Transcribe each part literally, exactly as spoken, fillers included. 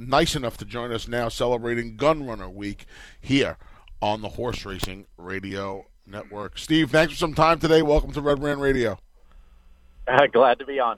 nice enough to join us now celebrating Gun Runner Week here on the Horse Racing Radio Network. Steve, thanks for some time today. Welcome to Red Brand Radio. Uh, glad to be on.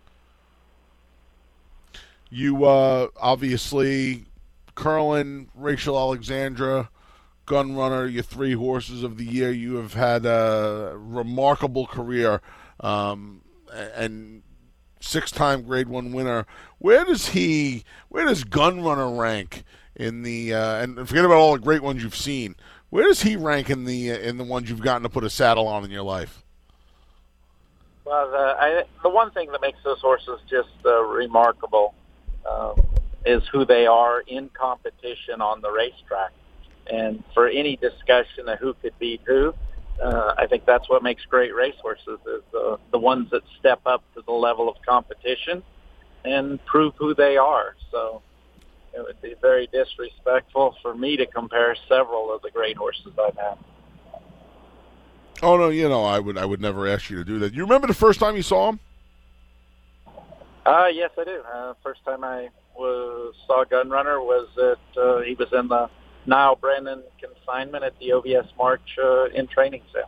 You uh, obviously, Curlin, Rachel Alexandra, Gun Runner, your three horses of the year. You have had a remarkable career um, and six-time Grade One winner. Where does he? Where does Gun Runner rank in the? Uh, and forget about all the great ones you've seen. Where does he rank in the in the ones you've gotten to put a saddle on in your life? Well, the, I, the one thing that makes those horses just uh, remarkable um, is who they are in competition on the racetrack. And for any discussion of who could beat who, uh, I think that's what makes great racehorses, is the, the ones that step up to the level of competition and prove who they are. So it would be very disrespectful for me to compare several of the great horses I've had. Oh no, you know I would I would never ask you to do that. You remember the first time you saw him? Uh, yes, I do. Uh, first time I was, saw Gun Runner was at uh, he was in the Niall Brennan consignment at the O V S March uh, in training sale.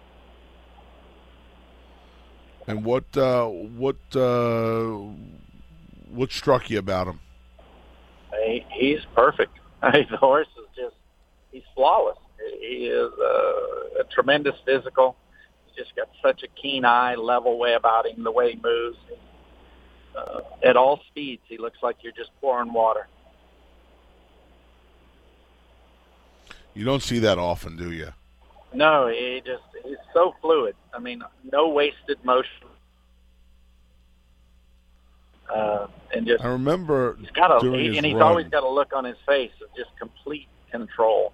And what uh, what uh, what struck you about him? He, he's perfect. The horse is just he's flawless. He is uh, a tremendous physical. He's just got such a keen eye, level way about him, the way he moves. Uh, at all speeds, he looks like you're just pouring water. You don't see that often, do you? No, he just he's so fluid. I mean, no wasted motion. Uh, and just I remember he's got a doing he, his and he's run. always got a look on his face of just complete control.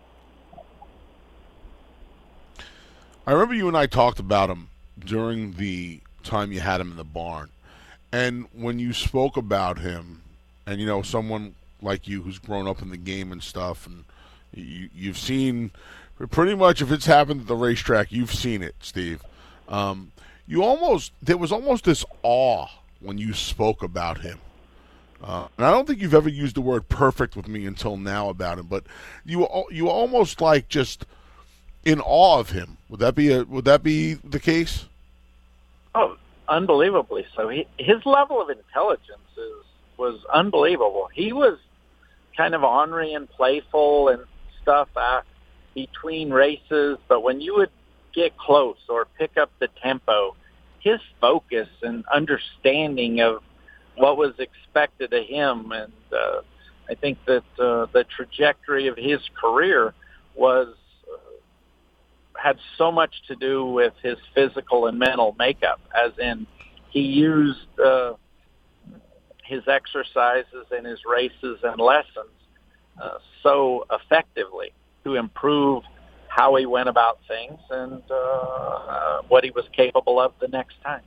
I remember you and I talked about him during the time you had him in the barn. And when you spoke about him, and, you know, someone like you who's grown up in the game and stuff, and you, you've seen pretty much if it's happened at the racetrack, you've seen it, Steve. Um, you almost, there was almost this awe when you spoke about him. Uh, and I don't think you've ever used the word perfect with me until now about him, but you you almost like just in awe of him. Would that be a would that be the case? Oh, unbelievably so. He, his level of intelligence is, was unbelievable. He was kind of ornery and playful and stuff uh, between races, but when you would get close or pick up the tempo, his focus and understanding of what was expected of him, and uh, I think that uh, the trajectory of his career was had so much to do with his physical and mental makeup, as in he used uh, his exercises and his races and lessons uh, so effectively to improve how he went about things and uh, uh, what he was capable of the next time.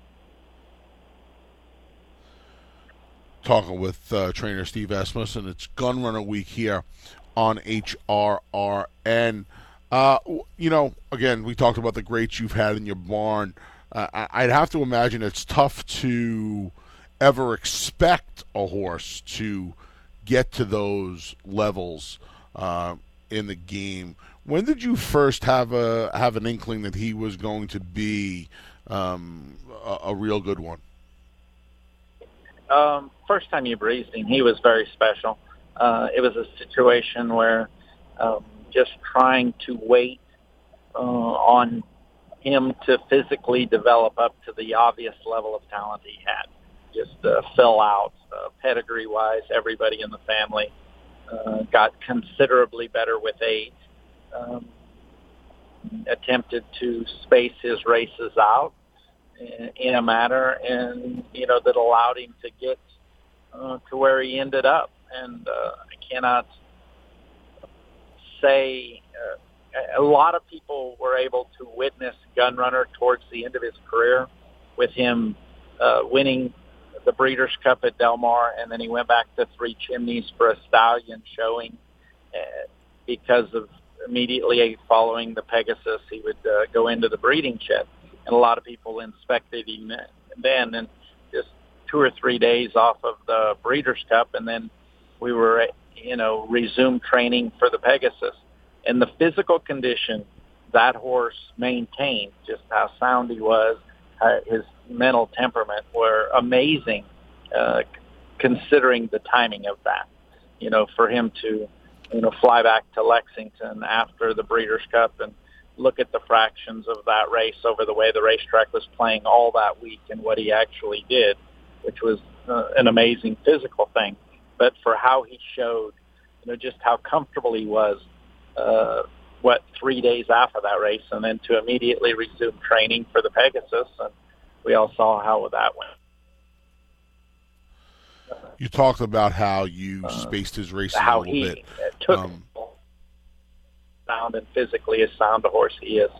Talking with uh, trainer Steve Asmus, and it's Gun Runner Week here on H R R N. Uh, you know, again, we talked about the greats you've had in your barn. Uh, I'd have to imagine it's tough to ever expect a horse to get to those levels uh, in the game. When did you first have a have an inkling that he was going to be um, a, a real good one? Um, first time you breezed him, he was very special. Uh, it was a situation where um, just trying to wait uh, on him to physically develop up to the obvious level of talent he had. Just uh, fell out uh, pedigree-wise. Everybody in the family uh, got considerably better with age. Um, attempted to space his races out in, in a manner, and you know that allowed him to get uh, to where he ended up. And uh, I cannot say uh, a lot of people were able to witness Gun Runner towards the end of his career, with him uh, winning the Breeders' Cup at Del Mar, and then he went back to Three Chimneys for a stallion showing uh, because of immediately following the Pegasus, he would uh, go into the breeding shed. And a lot of people inspected him then, and just two or three days off of the Breeders' Cup, and then we were, you know, resumed training for the Pegasus. And the physical condition that horse maintained, just how sound he was, uh, his mental temperament were amazing, uh, considering the timing of that. You know, for him to, you know, fly back to Lexington after the Breeders' Cup and look at the fractions of that race over the way the racetrack was playing all that week and what he actually did, which was uh, an amazing physical thing. But for how he showed, you know, just how comfortable he was, uh, what, three days after that race, and then to immediately resume training for the Pegasus, and we all saw how that went. You talked about how you Uh, spaced his races how a little he bit. took Um, sound and physically as sound a horse he is.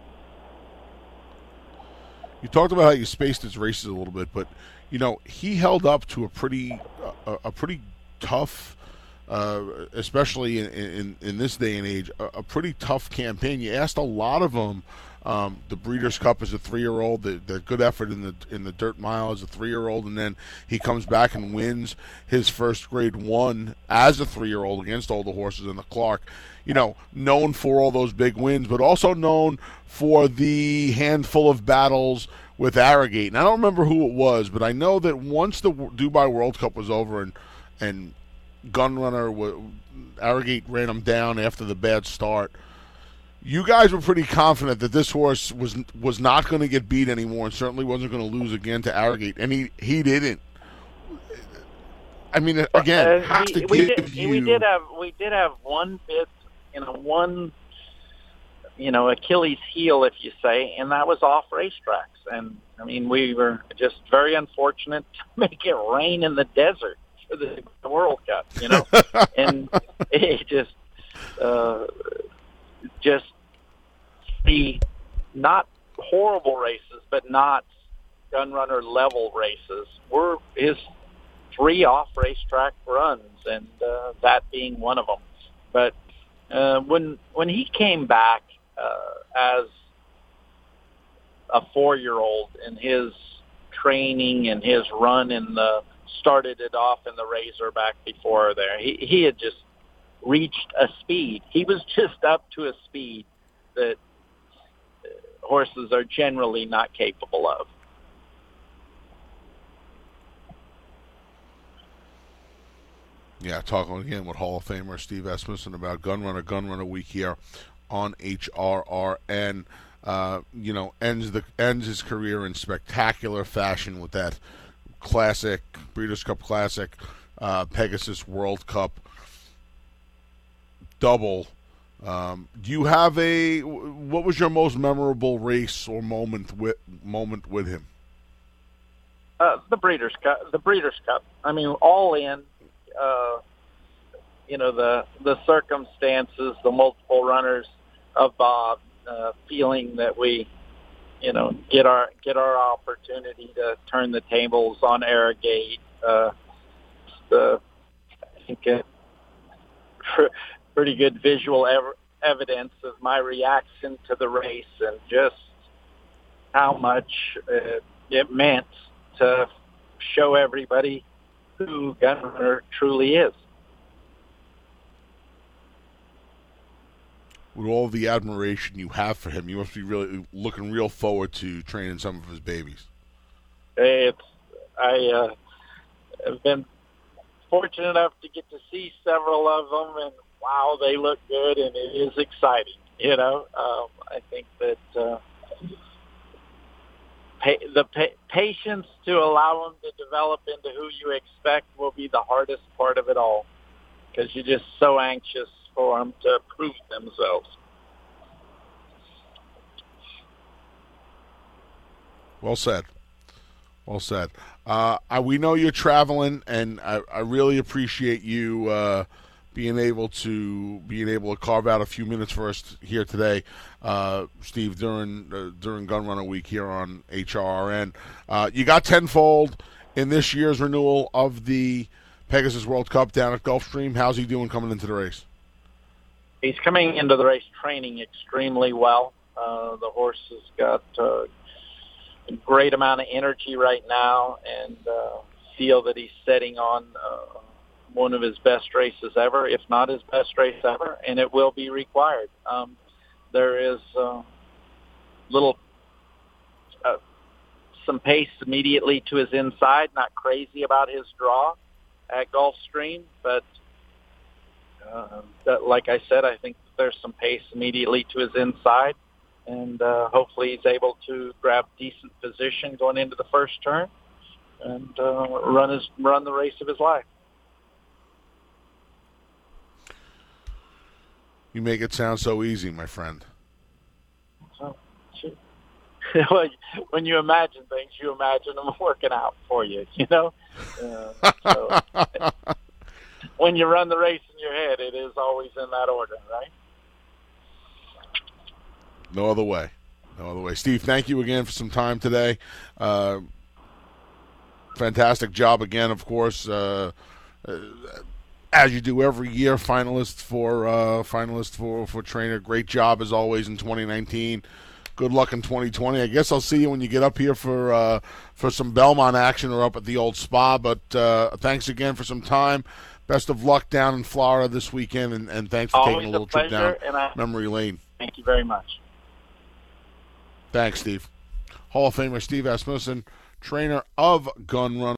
You talked about how you spaced his races a little bit, but you know he held up to a pretty, a, a pretty tough, uh, especially in, in in this day and age, a, a pretty tough campaign. You asked a lot of them. Um, the Breeders' Cup as a three-year-old, the, the good effort in the in the dirt mile as a three-year-old, and then he comes back and wins his first Grade One as a three-year-old against all the horses in the Clark. You know, known for all those big wins, but also known for the handful of battles with Arrogate. And I don't remember who it was, but I know that once the Dubai World Cup was over and and Gunrunner, Arrogate ran him down after the bad start, you guys were pretty confident that this horse was was not going to get beat anymore and certainly wasn't going to lose again to Arrogate, and he, he didn't. I mean, again, uh, has we, to we give did, you... We did have we did have one bit, you know, one, you know, Achilles heel, if you say, and that was off racetracks. And I mean, we were just very unfortunate to make it rain in the desert for the World Cup, you know, and it just. Uh, just the not horrible races, but not Gunrunner level races were his three off racetrack runs, and uh, that being one of them. But uh, when when he came back uh, as a four-year-old in his training and his run in the started it off in the Razorback before there, he he had just reached a speed. He was just up to a speed that horses are generally not capable of. Yeah, talking again with Hall of Famer Steve Asmussen about Gunrunner, Gunrunner Week here on H R R N. Uh, you know, ends the ends his career in spectacular fashion with that classic Breeders' Cup Classic, uh, Pegasus World Cup double. Um, do you have a? What was your most memorable race or moment with moment with him? Uh, the Breeders' Cup. The Breeders' Cup. I mean, all in. Uh, you know, the the circumstances, the multiple runners of Bob, uh, feeling that we, you know, get our get our opportunity to turn the tables on Arrogate. Uh, the I think. It, pretty good visual ev- evidence of my reaction to the race and just how much uh, it meant to show everybody who Gunrunner truly is. With all the admiration you have for him, you must be really looking real forward to training some of his babies. It's, I uh, have been fortunate enough to get to see several of them, and wow, they look good, and it is exciting. You know, um, I think that uh, pa- the pa- patience to allow them to develop into who you expect will be the hardest part of it all, because you're just so anxious for them to prove themselves. Well said. Well said. Uh, I, we know you're traveling, and I, I really appreciate you uh, being able to being able to carve out a few minutes for us here today, uh, Steve, during uh, during Gunrunner Week here on H R R N. Uh, you got tenfold in this year's renewal of the Pegasus World Cup down at Gulfstream. How's he doing coming into the race? He's coming into the race training extremely well. Uh, the horse has got uh, a great amount of energy right now, and uh, feel that he's setting on uh, one of his best races ever, if not his best race ever, and it will be required. Um, there is uh, little uh, some pace immediately to his inside. Not crazy about his draw at Gulfstream, but uh, that, like I said, I think there's some pace immediately to his inside, and uh, hopefully he's able to grab decent position going into the first turn and uh, run his run the race of his life. You make it sound so easy, my friend. So, when you imagine things, you imagine them working out for you, you know? Uh, so, when you run the race in your head, it is always in that order, right? No other way. No other way. Steve, thank you again for some time today. Uh, fantastic job again, of course. Uh, uh, as you do every year, finalist for uh, finalist for, for trainer. Great job as always in twenty nineteen. Good luck in twenty twenty. I guess I'll see you when you get up here for uh, for some Belmont action or up at the old spa. But uh, thanks again for some time. Best of luck down in Florida this weekend, and, and thanks for Always taking a little a trip down and I, memory lane. Thank you very much. Thanks, Steve. Hall of Famer Steve Asmussen, trainer of Gun Runner.